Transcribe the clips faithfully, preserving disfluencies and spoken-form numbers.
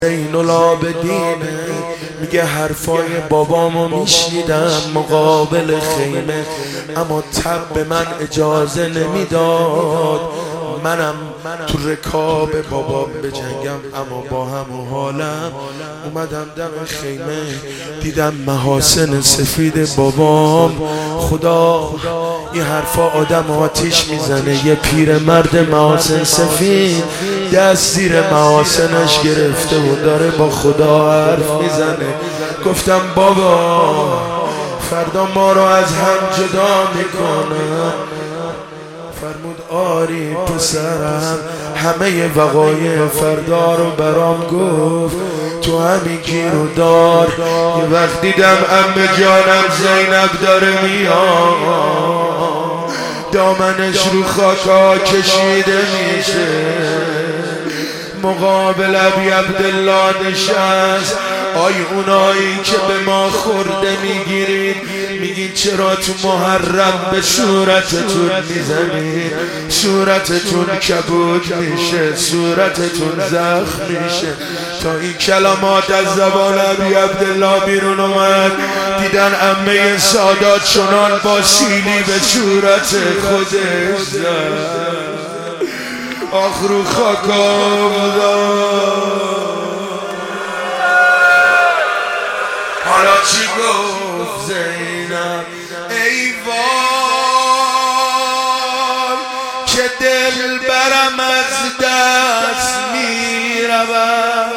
زین العابدینه میگه حرفای بابامو میشنیدم مقابل خیمه، اما تب به من اجازه نمیداد منم تو رکاب بابام بجنگم. اما با همون حالم اومدم دم خیمه، دیدم محاسن سفید بابام. خدا این حرفا آدم آتیش میزنه. یه پیر مرد محاسن سفید دست زیر محاسنش گرفته و داره با خدا حرف میزنه. گفتم بابا فردا ما رو از هم جدا میکنم. فرمود آری پسرم، همه وقایع فردا رو برام گفت، تو همین گیر و دار. یه وقت دیدم عمه جانم زینب داره میاد، دامنش رو خاکا کشیده میشه، مقابل ابی عبدالله نشست. آی اونایی که به ما خورده میگیرید، میگید چرا تو محرم به صورتتون میزنید؟ صورتتون کبود میشه، صورتتون زخم میشه. تا این کلمات از زبان ابی عبدالله بیرون اومد، دیدن عمه سادات چنان با سیلی به صورت خودش زد. آخرو خاکا حالا چی گفت زینب؟ ای وای که دل برم از دست می رود،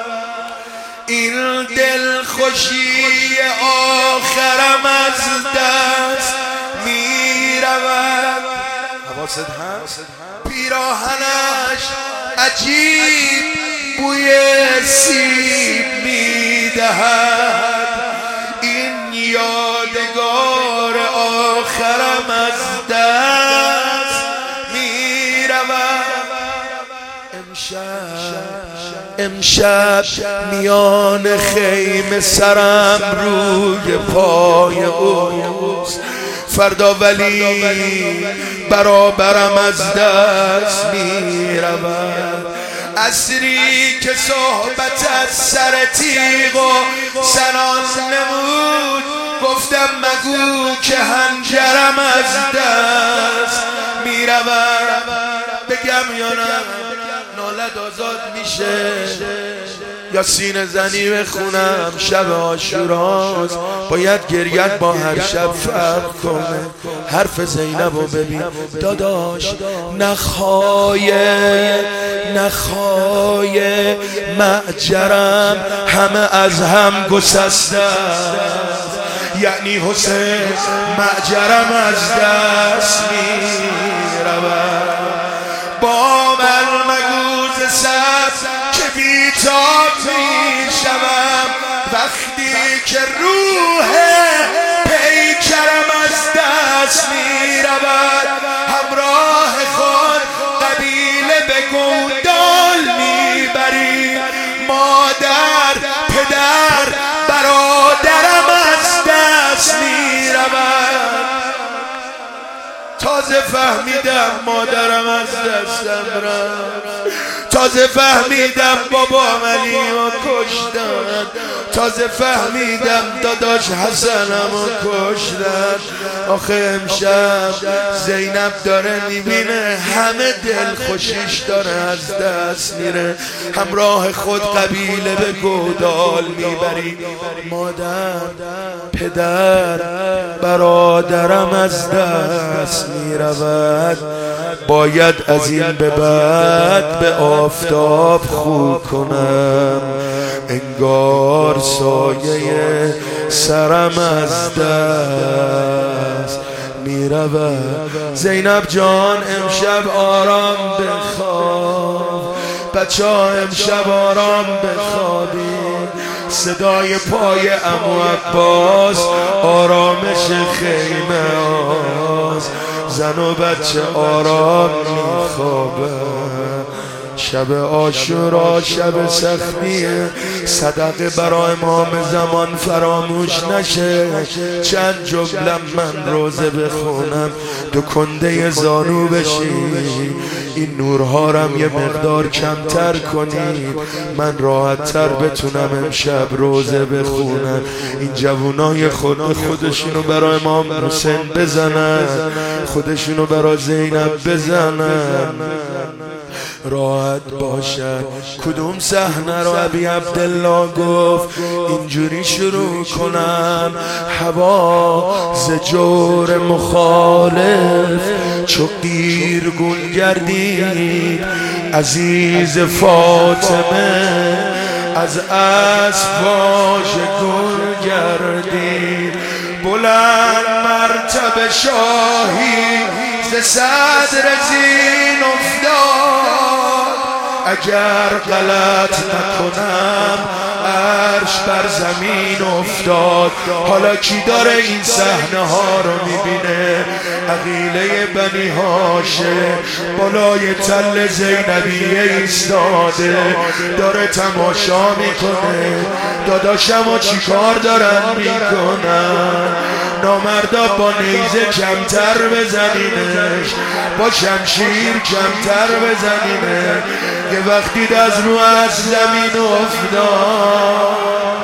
این دل خوشی آخرم از دست می رود. حواست هست؟ پیراهنش عجیب بوی سیب میدهد، این یادگار آخرم از دست میرود. امشب امشب میان خیمه سرم روی پای اوست، فردا ولی برابرم از دست می رود. عصری که صحبت از سر تیغ و سنان نمود، گفتم مگو که هنجرم از دست می رود. بگم یا نه نالد آزاد میشه، یا سینه زنی بخونم شب عاشوراست. باید گریت با هر شب فرق کنه. حرف زینبو ببین داداش، نخای نخای معجرم همه از هم گسسته، یعنی حسین معجرم از دست می رود. با من مگوز سب که بیتاب می شوم، وقتی که روح پیکرم از دست می رود. همراه خود قبیله به گودال می بری، مادر پدر برادرم از دست می رود. تازه فهمیدم مادرم از دستم رفت، تازه فهمیدم بابا علی رو کشتن، تازه فهمیدم داداش حسنم رو کشتن. آخه امشب زینب داره میبینه همه دل خوشیش داره از دست میره. همراه خود قبیله به گودال میبری، مادر پدر برادرم از دست میرود. باید از این به بعد به آفتاب خو کنم، انگار سایه سرم از دست میرود. زینب جان امشب آرام بخواب، بچه ها امشب آرام بخوابید. صدای پای عمو عباس آرامش خیمه هاست، زن و بچه آرام میخوابه. شب عاشورا شب سختیه، صدقه برای امام زمان فراموش نشه. چند جمله من روزه بخونم دو کنده زانو بشی، این نورهارم یه مقدار کمتر کنید، من راحت تر بتونم امشب روزه بخونم. این جوانای خود خودشونو برای امام حسین بزنن، خودشونو برای زینب بزنن، راحت باشد. کدوم صحنه رو ابی عبدالله گفت اینجوری شروع کنم؟ هوا ز جور مخالف چو قیرگون گردید، عزیز فاطمه از اسب واژگون گردید. بلند مرتبه شاهی ز صدر زین افتاد، اگر غلط نکنم عرش بر زمین افتاد. حالا کی داره این صحنه ها رو میبینه؟ عقیله بنی هاشم بالای تل زینبیه ایستاده، داره تماشا میکنه داداشمو چی کار دارن میکنن. نامردا با نیزه کمتر بزنینش، با شمشیر کمتر بزنینه. یه وقتی از رو از زمین افتاد،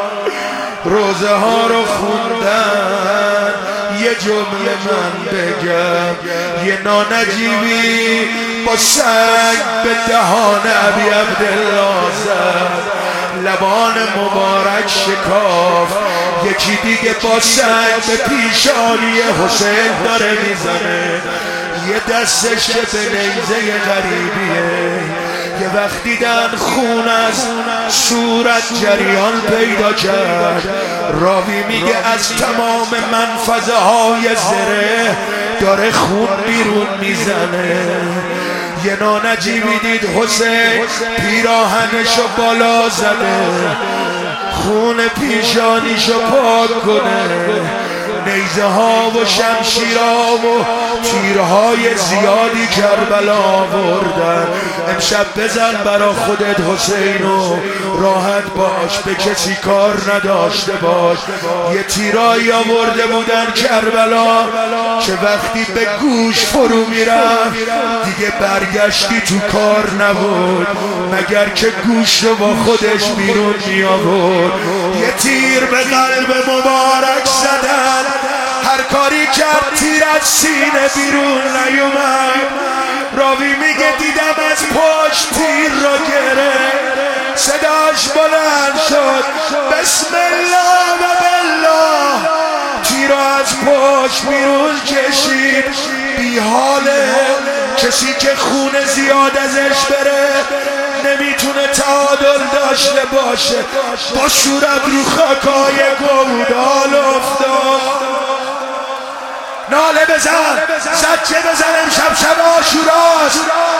روزه ها رو خوندن. یه جمله من بگم، یه نانجیبی با سنگ به دهان ابی عبدالله زد، لبان مبارک شکاف. یکی دیگه با سنگ به پیشانی حسین داره میزنه، یه دستش که به نیزه غریبیه. یه وقت دیدن خون از صورت جریان پیدا کرد، راوی میگه از تمام منفذه های زره داره خون بیرون میزنه. یه نانجیبی دید حسین پیراهنشو بالا زده، خون پیشانیشو پاک کنه. نیزه ها و شمشیرها و تیرهای زیادی کربلا آوردن. امشب بزن برا خودت حسینو، راحت باش، به کسی کار نداشته باش. یه تیرایی آورده بودن کربلا که وقتی به گوش فرو میرفت دیگه برگشتی تو کار نبود، مگر که گوش رو با خودش بیرون می آورد. یه تیر به قلب مبارک زدن، هر کاری کرد تیر از سینه بیرون نیومد. راوی میگه دیدم از پشت تیر را گرفت، صداش بلند شد بسم الله و بالله، تیر را از پشت بیرون کشید. بی حاله، کسی که خون زیاد ازش بره نمیتونه تعادل داشته باشه، با صورت رو خاکای گودال افتاد. ناله بزن، زجه بزن، امشب شب عاشوراست.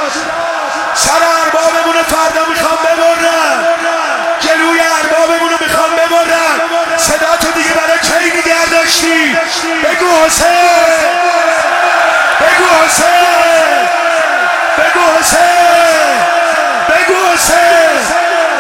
سر اربابمونو فردا میخوام ببرن، جلوی اربابمونو میخوام ببرن. صدا تو دیگه برای کی نگه داشتی؟ بگو حسین، بگو حسین، بگو حسین، بگو حسین.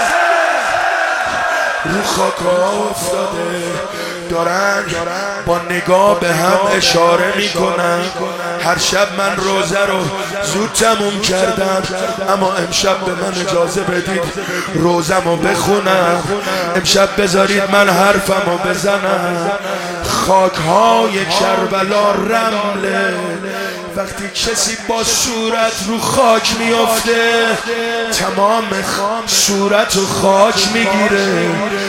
رو خاکا افتاده، دارن با نگاه به هم اشاره میکنن. هر شب من روزه رو زود تموم کردم، اما امشب به من اجازه بدید روزم رو بخونم. امشب بذارید من حرفم رو بزنم. خاکهای کربلا رمله، وقتی کسی با صورت رو خاک میافته تمام صورت رو خاک میگیره.